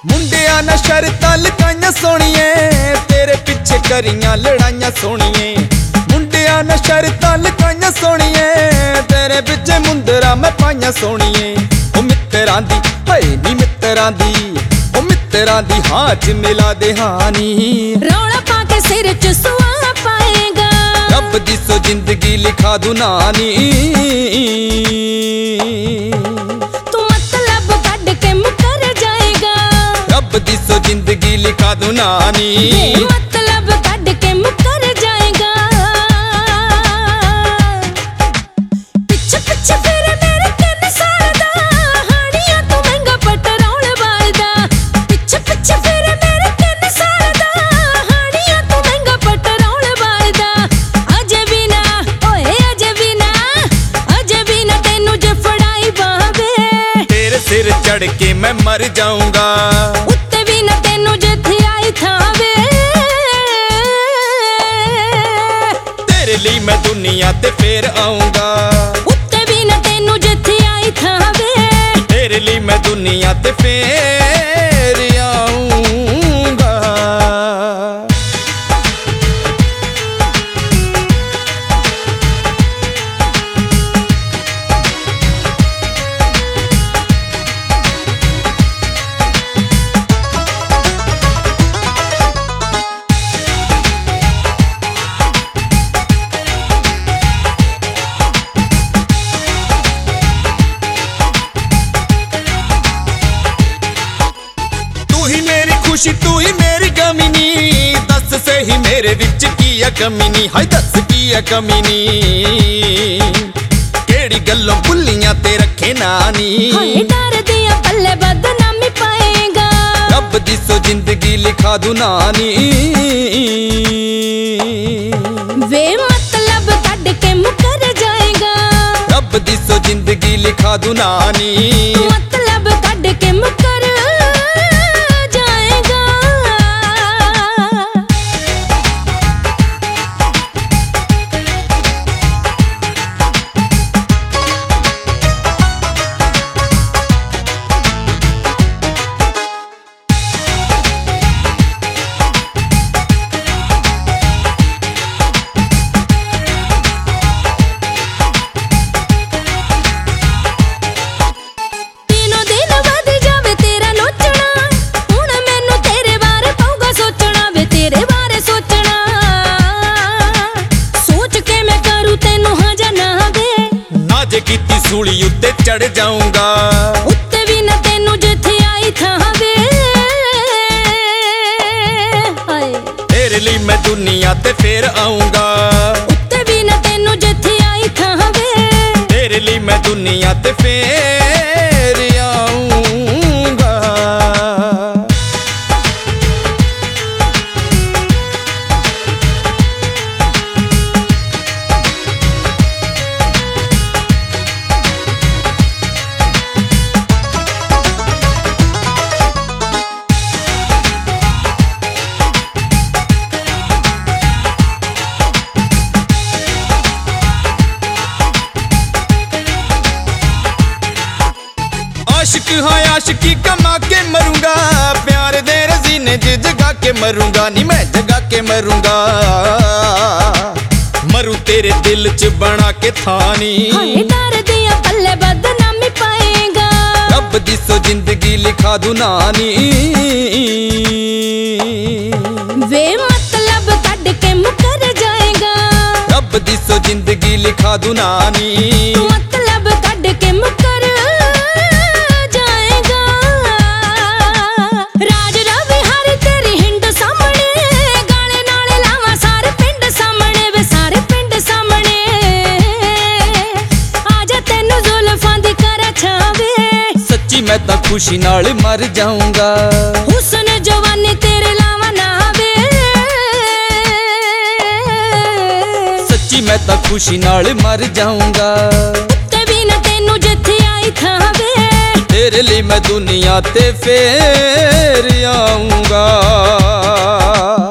ਮੁੰਡਿਆਂ ਨਾਲ ਸ਼ਰਤਾਂ ਲਗਾਈਆਂ ਸੋਹਣੀਏ, ਤੇਰੇ ਪਿੱਛੇ ਕਰੀਆਂ ਲੜਾਈਆਂ ਸੋਹਣੀਏ। ਮੁੰਡਿਆਂ ਨਾਲ ਸ਼ਰਤਾਂ ਲਗਾਈਆਂ ਸੋਹਣੀਏ, ਤੇਰੇ ਪਿੱਛੇ ਮੁੰਦਰਾਂ ਮੈਂ ਪਾਈਆਂ ਸੋਹਣੀਏ। ਉਹ ਮਿੱਤਰਾਂ ਦੀ ਹਾਏ ਨੀ ਮਿੱਤਰਾਂ ਦੀ, ਉਹ ਮਿੱਤਰਾਂ ਦੀ ਹਾਂ ਚ ਮਿਲਾ ਦੇ ਹਾਨੀ। ਰੌਲਾ ਪਾ ਕੇ ਸਿਰ ਚ ਸੁਆ ਪਾਏਗਾ, ਰੱਬ ਦੀ ਸੋ ਜ਼ਿੰਦਗੀ ਲਿਖਾ ਦੂ ਨਾਨੀ। ਤੂੰ ਮਤਲਬ ਕੱਢ ਕੇ ਮੁਕਰ ਜਾਏਗਾ, ਰੱਬ ਦੀ ਸੋ ਜ਼ਿੰਦਗੀ ਲਿਖਾ ਦੂ ਨਾਨੀ। ਮਤਲਬ ਕੱਢ ਕੇ ਮੁਕਰ ਜਾਏਗਾ। ਪਿੱਛੇ ਪਿੱਛੇ ਫਿਰ ਮੇਰੇ 3 ਸਾਲ ਦਾ, ਹਾਣੀਆਂ ਤੂੰ ਮਹਿੰਗਾ ਪੈਟਰੋਲ ਬਾਲਦਾ। ਪਿੱਛੇ ਪਿੱਛੇ ਫਿਰ ਮੇਰੇ 3 ਸਾਲ ਦਾ, ਹਾਣੀਆਂ ਤੂੰ ਮਹਿੰਗਾ ਪੈਟਰੋਲ ਬਾਲਦਾ। ਅਜੇ ਵੀ ਨਾ ਓਏ ਅਜੇ ਵੀ ਨਾ, ਅਜੇ ਵੀ ਨਾ ਤੈਨੂੰ ਜੇ ਫੜਾਈ ਬਾਵੇ, ਤੇਰੇ ਸਿਰ ਚੜ ਕੇ ਮੈਂ ਮਰ ਜਾਊਂਗਾ। ਉੱਤੇ ਵੀ ਨਾ ਤੈਨੂੰ ਜਿੱਥੇ ਆਈ ਥਾਵੇ, ਤੇਰੇ ਲਈ ਮੈਂ ਦੁਨੀਆ ਤੇ ਫੇਰ ਆਊਂਗਾ। ਉੱਤੇ ਵੀ ਨਾ ਤੈਨੂੰ ਜਿੱਥੇ ਆਈ ਥਾਵੇ, ਤੇਰੇ ਲਈ ਮੈਂ ਦੁਨੀਆ ਤੇ ਫੇਰ ਆਊਂਗਾ। खुशी तू ही मेरी कमी नी, दस सही मेरे विच की है कमी नी। हाय दस की है कमी नी, केड़ी गल्लों भुल्लियां ते रखे नानी। हाय डर दिया पल्ले बदनामी पाएगा, रब दी सो जिंदगी लिखा दू नानी। वे मतलब कट के मुकर जाएगा, रब दी सो जिंदगी लिखा दू नानी। मतलब कट के मुकर कीती सूली उत्ते चढ़ जाऊंगा। उत्ते भी ना तेनू जिथे आई थावे, तेरे लिए मैं दुनिया ते फेर आऊंगा। उत्ते भी ना तेनू जिथे आई थावे, तेरे लिए मैं दुनिया ते फेर आऊंगा। आशिक हाँ आशिकी कमा के मरूंगा, प्यार दे रजीने जगा के मरूंगा। नी मैं जगा के मरूंगा, मरू तेरे दिल च बना के थानी। हाय डर दिया पल्ले बदनामी पाएगा, रब दी सो जिंदगी लिखा दू नानी। वे मतलब कट के मुकर जाएगा, रब दी सो जिंदगी लिखा दू नानी। मतलब कट के मुकर मैं तो खुशी नाल मर जाऊंगा। हुस्न जवानी तेरे लावा ना वे, सच्ची मैं तो खुशी नाल मर जाऊंगा। उत्ते भी ना तेनू जिथे आई थावे, तेरे लिए मैं दुनिया ते फेर आऊंगा।